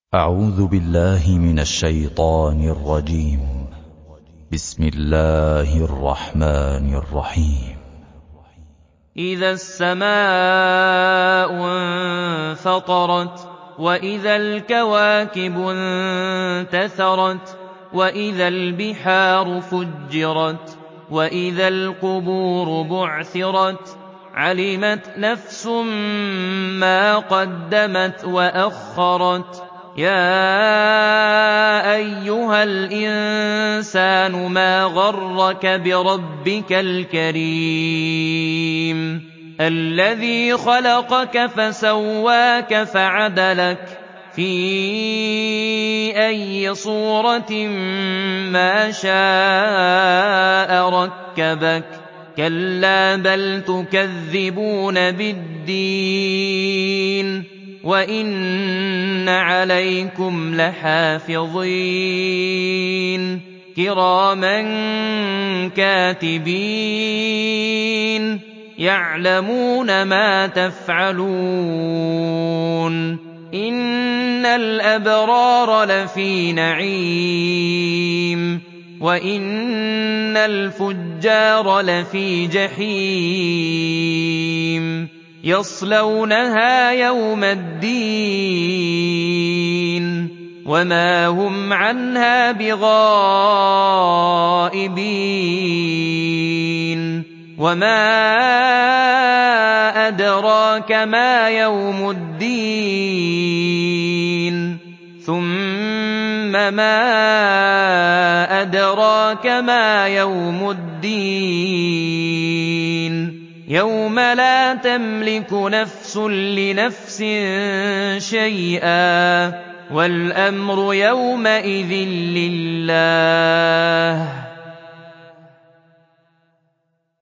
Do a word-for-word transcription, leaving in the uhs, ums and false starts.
أعوذ بالله من الشيطان الرجيم. بسم الله الرحمن الرحيم. إذا السماء انفطرت وإذا الكواكب انتثرت وإذا البحار فجرت وإذا القبور بعثرت علمت نفس ما قدمت وأخرت. يا أيها الإنسان ما غرك بربك الكريم الذي خلقك فسواك فعدلك في أي صورة ما شاء ركبك. كلا بل تكذبون بالدين وإن عليكم لحافظين كراما كاتبين يعلمون ما تفعلون. إن الأبرار لفي نعيم وإن الفجار لفي جحيم يصلونها يوم الدين وما هم عنها بغائبين. وما أدراك ما يوم الدين ثم ما أدراك ما يوم الدين يوم لا تملك نفس لنفس شيئا والأمر يومئذ لله.